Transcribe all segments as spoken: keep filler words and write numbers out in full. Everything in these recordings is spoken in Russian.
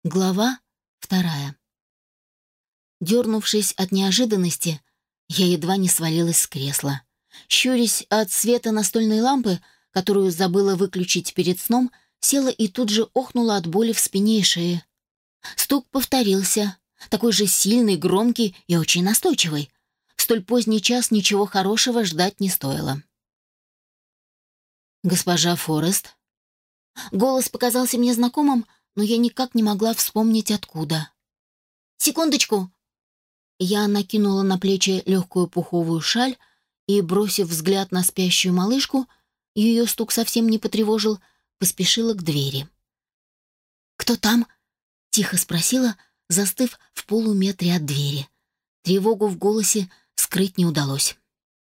Глава вторая. Дернувшись от неожиданности, я едва не свалилась с кресла. Щурясь от света настольной лампы, которую забыла выключить перед сном, села и тут же охнула от боли в спине и шее. Стук повторился, такой же сильный, громкий и очень настойчивый. В столь поздний час ничего хорошего ждать не стоило. «Госпожа Форест?» Голос показался мне знакомым, но я никак не могла вспомнить, откуда. «Секундочку!» Я накинула на плечи легкую пуховую шаль и, бросив взгляд на спящую малышку, ее стук совсем не потревожил, поспешила к двери. «Кто там?» — тихо спросила, застыв в полуметре от двери. Тревогу в голосе скрыть не удалось.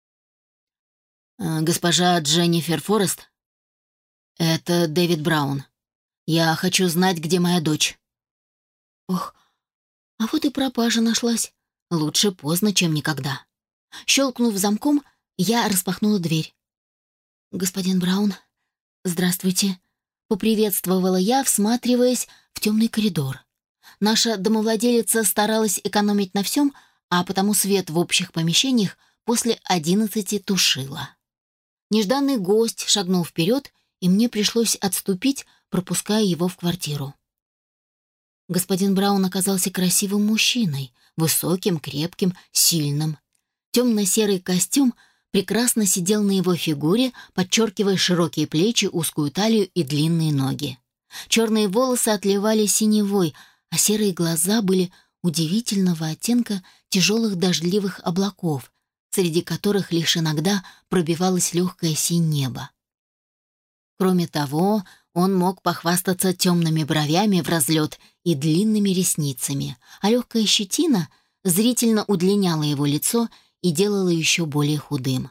«Госпожа Дженнифер Форест? Это Дэвид Браун. Я хочу знать, где моя дочь». Ох, а вот и пропажа нашлась. Лучше поздно, чем никогда. Щелкнув замком, я распахнула дверь. «Господин Браун, здравствуйте», — поприветствовала я, всматриваясь в темный коридор. Наша домовладелица старалась экономить на всем, а потому свет в общих помещениях после одиннадцати тушила. Нежданный гость шагнул вперед, и мне пришлось отступить, пропуская его в квартиру. Господин Браун оказался красивым мужчиной, высоким, крепким, сильным. Темно-серый костюм прекрасно сидел на его фигуре, подчеркивая широкие плечи, узкую талию и длинные ноги. Черные волосы отливали синевой, а серые глаза были удивительного оттенка тяжелых дождливых облаков, среди которых лишь иногда пробивалось легкое синее небо. Кроме того, он мог похвастаться темными бровями в разлет и длинными ресницами, а легкая щетина зрительно удлиняла его лицо и делала еще более худым.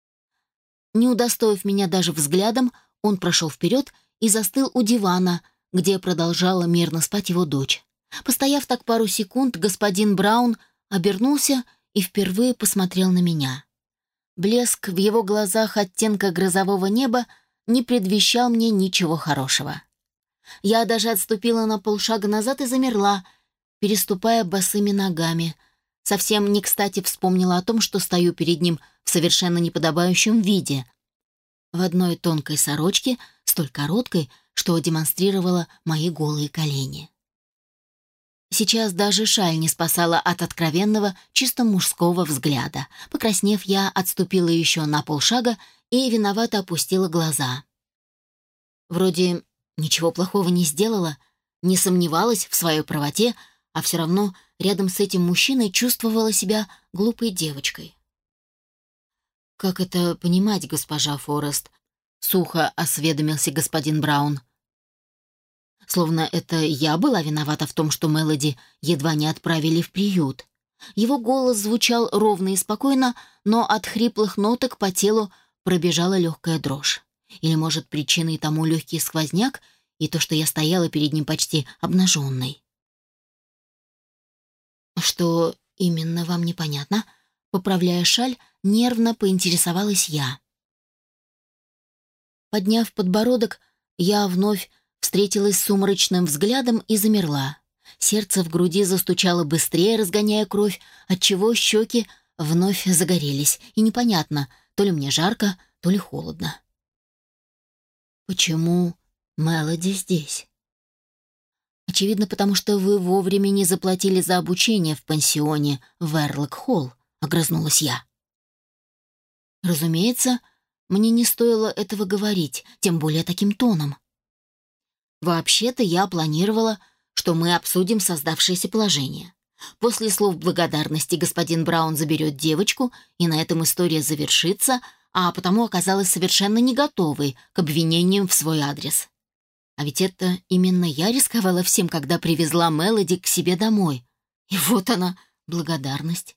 Не удостоив меня даже взглядом, он прошел вперед и застыл у дивана, где продолжала мирно спать его дочь. Постояв так пару секунд, господин Браун обернулся и впервые посмотрел на меня. Блеск в его глазах оттенка грозового неба не предвещал мне ничего хорошего. Я даже отступила на полшага назад и замерла, переступая босыми ногами. Совсем не кстати вспомнила о том, что стою перед ним в совершенно неподобающем виде. В одной тонкой сорочке, столь короткой, что демонстрировала мои голые колени. Сейчас даже шаль не спасала от откровенного, чисто мужского взгляда. Покраснев, я отступила еще на полшага и виновато опустила глаза. Вроде ничего плохого не сделала, не сомневалась в своей правоте, а все равно рядом с этим мужчиной чувствовала себя глупой девочкой. «Как это понимать, госпожа Форест?» — сухо осведомился господин Браун. Словно это я была виновата в том, что Мелоди едва не отправили в приют. Его голос звучал ровно и спокойно, но от хриплых ноток по телу пробежала легкая дрожь. Или, может, причиной тому легкий сквозняк и то, что я стояла перед ним почти обнаженной. «Что именно вам непонятно?» Поправляя шаль, нервно поинтересовалась я. Подняв подбородок, я вновь встретилась с сумрачным взглядом и замерла. Сердце в груди застучало быстрее, разгоняя кровь, отчего щеки вновь загорелись, и непонятно, то ли мне жарко, то ли холодно. «Почему Мелоди здесь?» «Очевидно, потому что вы вовремя не заплатили за обучение в пансионе в Эрлок-Холл», — огрызнулась я. Разумеется, мне не стоило этого говорить, тем более таким тоном. Вообще-то я планировала, что мы обсудим создавшееся положение. После слов благодарности господин Браун заберет девочку, и на этом история завершится, а потому оказалась совершенно не готовой к обвинениям в свой адрес. А ведь это именно я рисковала всем, когда привезла Мелоди к себе домой. И вот она, благодарность.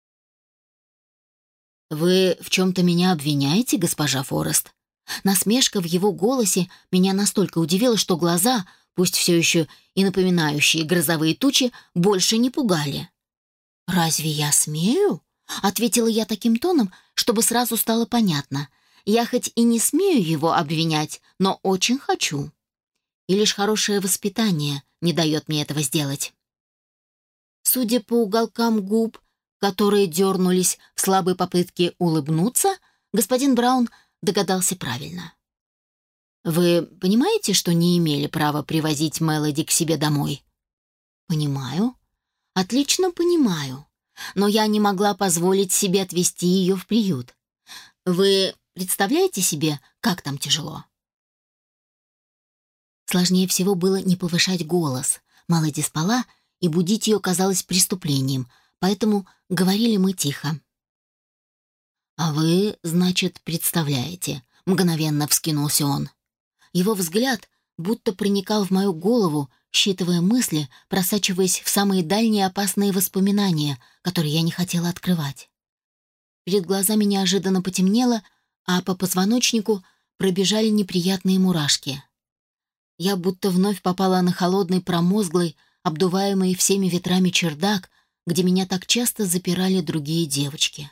«Вы в чем-то меня обвиняете, госпожа Форест?» Насмешка в его голосе меня настолько удивила, что глаза, пусть все еще и напоминающие грозовые тучи, больше не пугали. «Разве я смею?» — ответила я таким тоном, чтобы сразу стало понятно. «Я хоть и не смею его обвинять, но очень хочу. и лишь хорошее воспитание не дает мне этого сделать. Судя по уголкам губ, которые дернулись в слабой попытке улыбнуться, господин Браун догадался правильно. «Вы понимаете, что не имели права привозить Мелоди к себе домой?» «Понимаю. Отлично понимаю. Но я не могла позволить себе отвезти ее в приют. Вы представляете себе, как там тяжело?» Сложнее всего было не повышать голос. Мелоди спала, и будить ее казалось преступлением, поэтому говорили мы тихо. «А вы, значит, представляете?» — мгновенно вскинулся он. Его взгляд будто проникал в мою голову, считывая мысли, просачиваясь в самые дальние опасные воспоминания, которые я не хотела открывать. Перед глазами неожиданно потемнело, а по позвоночнику пробежали неприятные мурашки. Я будто вновь попала на холодный, промозглый, обдуваемый всеми ветрами чердак, где меня так часто запирали другие девочки.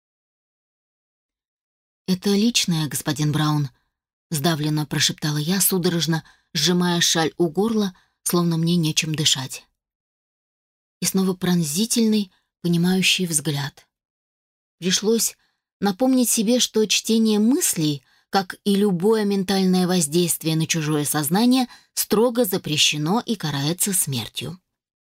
«Это личное, господин Браун», — сдавленно прошептала я, судорожно сжимая шаль у горла, словно мне нечем дышать. И снова пронзительный, понимающий взгляд. Пришлось напомнить себе, что чтение мыслей, как и любое ментальное воздействие на чужое сознание, строго запрещено и карается смертью.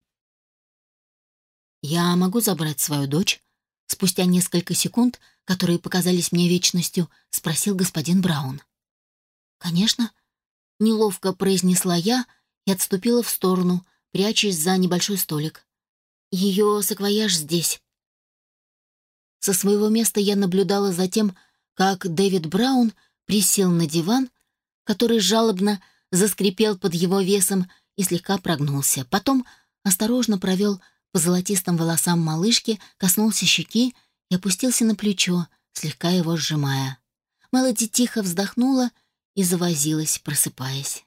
«Я могу забрать свою дочь?» Спустя несколько секунд, которые показались мне вечностью, спросил господин Браун. «Конечно», — неловко произнесла я и отступила в сторону, прячась за небольшой столик. «Ее саквояж здесь». Со своего места я наблюдала за тем, как Дэвид Браун присел на диван, который жалобно заскрипел под его весом и слегка прогнулся. Потом осторожно провел по золотистым волосам малышки, коснулся щеки и опустился на плечо, слегка его сжимая. Мелоди тихо вздохнула и завозилась, просыпаясь.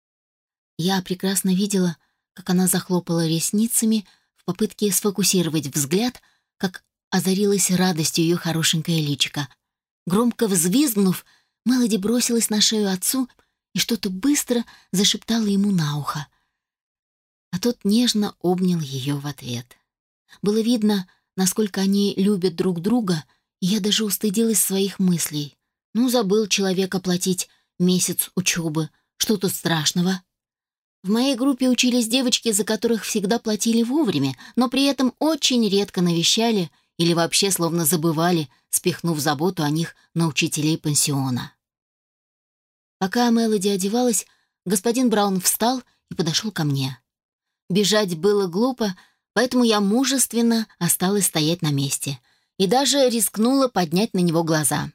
Я прекрасно видела, как она захлопала ресницами в попытке сфокусировать взгляд, как озарилась радостью ее хорошенькое личико. Громко взвизгнув, Мелоди бросилась на шею отцу и что-то быстро зашептала ему на ухо. А тот нежно обнял ее в ответ. Было видно, насколько они любят друг друга, и я даже устыдилась своих мыслей. Ну, забыл человек оплатить месяц учебы. Что тут страшного? В моей группе учились девочки, за которых всегда платили вовремя, но при этом очень редко навещали или вообще словно забывали, спихнув заботу о них на учителей пансиона. Пока Мелоди одевалась, господин Браун встал и подошел ко мне. Бежать было глупо, поэтому я мужественно осталась стоять на месте и даже рискнула поднять на него глаза.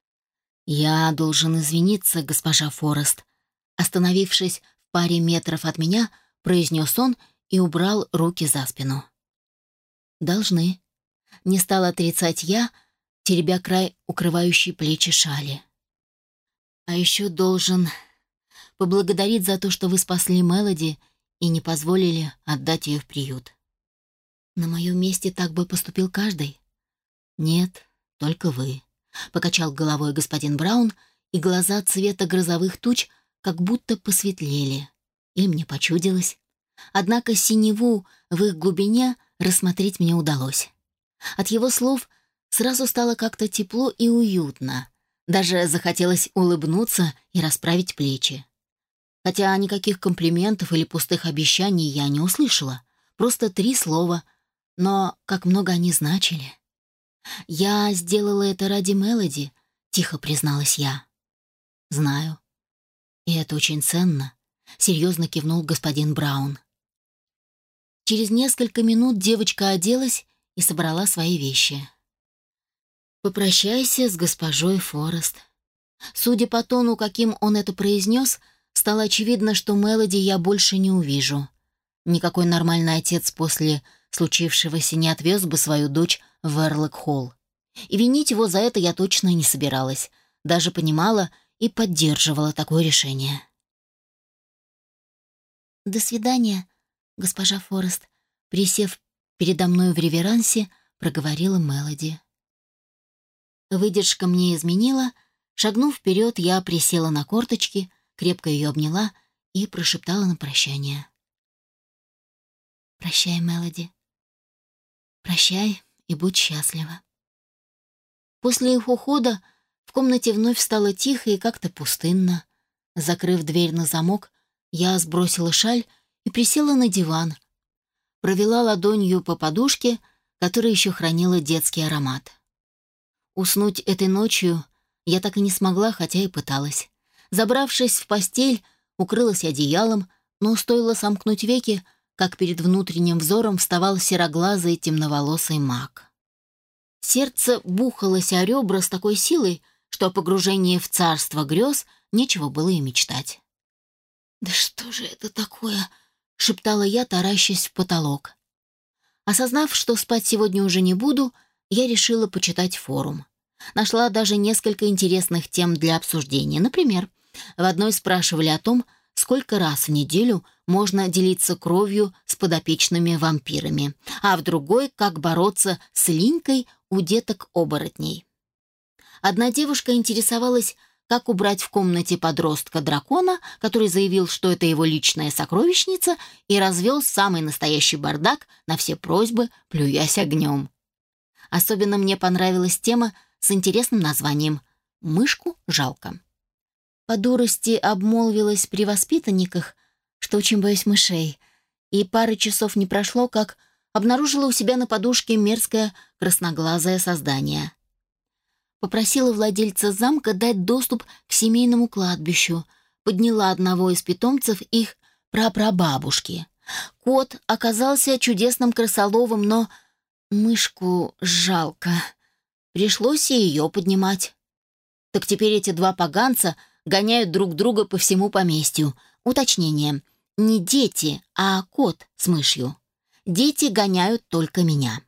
«Я должен извиниться, госпожа Форест», остановившись в паре метров от меня, произнес он и убрал руки за спину. «Должны», — не стала отрицать я, теребя край укрывающей плечи шали. «А еще должен поблагодарить за то, что вы спасли Мелоди и не позволили отдать ее в приют. На моем месте так бы поступил каждый». «Нет, только вы», — покачал головой господин Браун, и глаза цвета грозовых туч как будто посветлели. Или мне почудилось. Однако синеву в их глубине рассмотреть мне удалось. От его слов сразу стало как-то тепло и уютно. Даже захотелось улыбнуться и расправить плечи. Хотя никаких комплиментов или пустых обещаний я не услышала. Просто три слова, но как много они значили. «Я сделала это ради Мелоди», — тихо призналась я. «Знаю. И это очень ценно», — серьезно кивнул господин Браун. Через несколько минут девочка оделась и собрала свои вещи. «Попрощайся с госпожой Форест». Судя по тону, каким он это произнес, стало очевидно, что Мелоди я больше не увижу. Никакой нормальный отец после случившегося не отвез бы свою дочь в Эрлок-Холл. И винить его за это я точно не собиралась, даже понимала и поддерживала такое решение. «До свидания, госпожа Форест», — присев передо мной в реверансе, проговорила Мелоди. Выдержка мне изменила. Шагнув вперед, я присела на корточки, крепко ее обняла и прошептала на прощание. «Прощай, Мелоди. Прощай и будь счастлива». После их ухода в комнате вновь стало тихо и как-то пустынно. Закрыв дверь на замок, я сбросила шаль и присела на диван. Провела ладонью по подушке, которая еще хранила детский аромат. Уснуть этой ночью я так и не смогла, хотя и пыталась. Забравшись в постель, укрылась одеялом, но стоило сомкнуть веки, как перед внутренним взором вставал сероглазый темноволосый маг. Сердце бухалось о ребра с такой силой, что о погружении в царство грез нечего было и мечтать. «Да что же это такое?» — шептала я, таращась в потолок. Осознав, что спать сегодня уже не буду, я решила почитать форум. Нашла даже несколько интересных тем для обсуждения. Например, в одной спрашивали о том, сколько раз в неделю можно делиться кровью с подопечными вампирами, а в другой, как бороться с линькой у деток-оборотней. Одна девушка интересовалась, как убрать в комнате подростка-дракона, который заявил, что это его личная сокровищница, и развел самый настоящий бардак на все просьбы, плюясь огнем. Особенно мне понравилась тема с интересным названием «Мышку жалко». По дурости обмолвилась при воспитанниках, что очень боюсь мышей, и пары часов не прошло, как обнаружила у себя на подушке мерзкое красноглазое создание. Попросила владельца замка дать доступ к семейному кладбищу, подняла одного из питомцев их прапрабабушки. Кот оказался чудесным крысоловым, но мышку жалко. Пришлось и ее поднимать. Так теперь эти два поганца гоняют друг друга по всему поместью. Уточнение. Не дети, а кот с мышью. Дети гоняют только меня.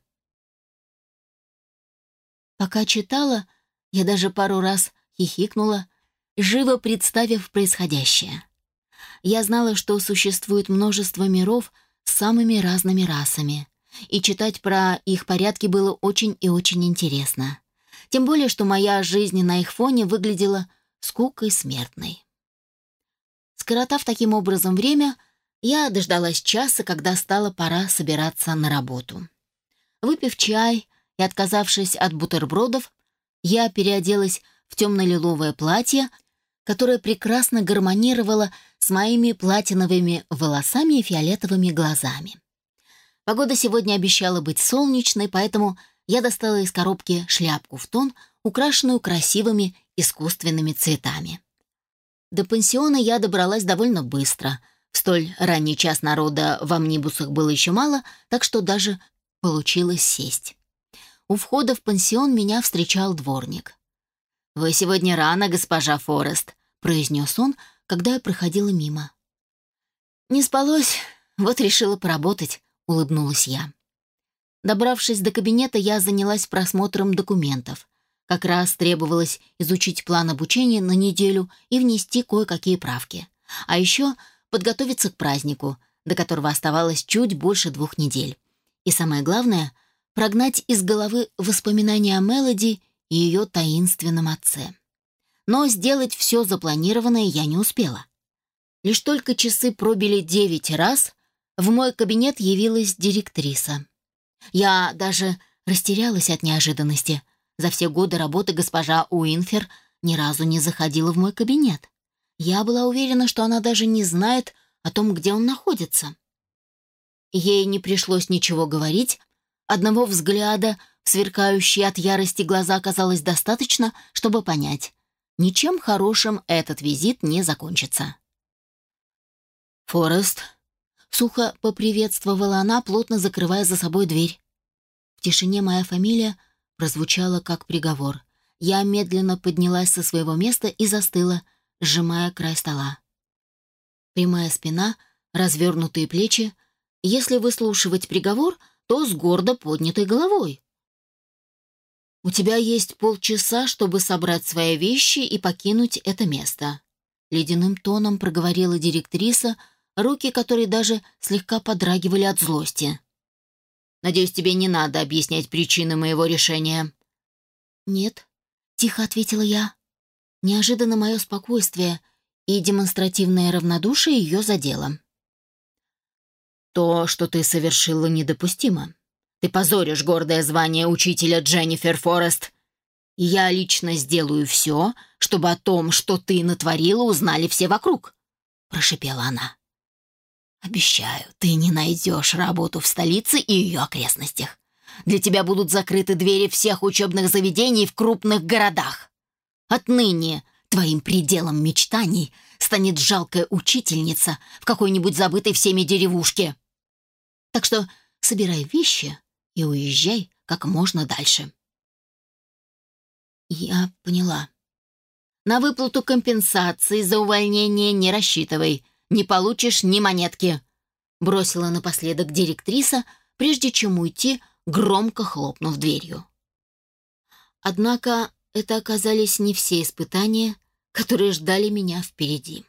Пока читала, я даже пару раз хихикнула, живо представив происходящее. Я знала, что существует множество миров с самыми разными расами, и читать про их порядки было очень и очень интересно. Тем более, что моя жизнь на их фоне выглядела скукой смертной. Скоротав таким образом время, я дождалась часа, когда стала пора собираться на работу. Выпив чай и отказавшись от бутербродов, я переоделась в темно-лиловое платье, которое прекрасно гармонировало с моими платиновыми волосами и фиолетовыми глазами. Погода сегодня обещала быть солнечной, поэтому я достала из коробки шляпку в тон, украшенную красивыми искусственными цветами. До пансиона я добралась довольно быстро. В столь ранний час народа в амнибусах было еще мало, так что даже получилось сесть. У входа в пансион меня встречал дворник. «Вы сегодня рано, госпожа Форест», — произнес он, когда я проходила мимо. «Не спалось, вот решила поработать», — улыбнулась я. Добравшись до кабинета, я занялась просмотром документов. Как раз требовалось изучить план обучения на неделю и внести кое-какие правки. А еще подготовиться к празднику, до которого оставалось чуть больше двух недель. И самое главное — прогнать из головы воспоминания о Мелоди и ее таинственном отце. Но сделать все запланированное я не успела. Лишь только часы пробили девять раз, в мой кабинет явилась директриса. Я даже растерялась от неожиданности. За все годы работы госпожа Уинфер ни разу не заходила в мой кабинет. Я была уверена, что она даже не знает о том, где он находится. Ей не пришлось ничего говорить. Одного взгляда в сверкающие от ярости глаза оказалось достаточно, чтобы понять, ничем хорошим этот визит не закончится. «Форест», — сухо поприветствовала она, плотно закрывая за собой дверь. В тишине моя фамилия прозвучала как приговор. Я медленно поднялась со своего места и застыла, сжимая край стола. Прямая спина, развернутые плечи. Если выслушивать приговор, то с гордо поднятой головой. «У тебя есть полчаса, чтобы собрать свои вещи и покинуть это место», — ледяным тоном проговорила директриса, руки которой даже слегка подрагивали от злости. «Надеюсь, тебе не надо объяснять причины моего решения». «Нет», — тихо ответила я. Неожиданно мое спокойствие и демонстративное равнодушие ее задело. «То, что ты совершила, недопустимо. Ты позоришь гордое звание учителя Дженнифер Форест. И я лично сделаю все, чтобы о том, что ты натворила, узнали все вокруг», — прошипела она. «Обещаю, ты не найдешь работу в столице и ее окрестностях. Для тебя будут закрыты двери всех учебных заведений в крупных городах. Отныне твоим пределом мечтаний станет жалкая учительница в какой-нибудь забытой всеми деревушке. Так что собирай вещи и уезжай как можно дальше». Я поняла. «На выплату компенсации за увольнение не рассчитывай. Не получишь ни монетки», — бросила напоследок директриса, прежде чем уйти, громко хлопнув дверью. Однако это оказались не все испытания, которые ждали меня впереди.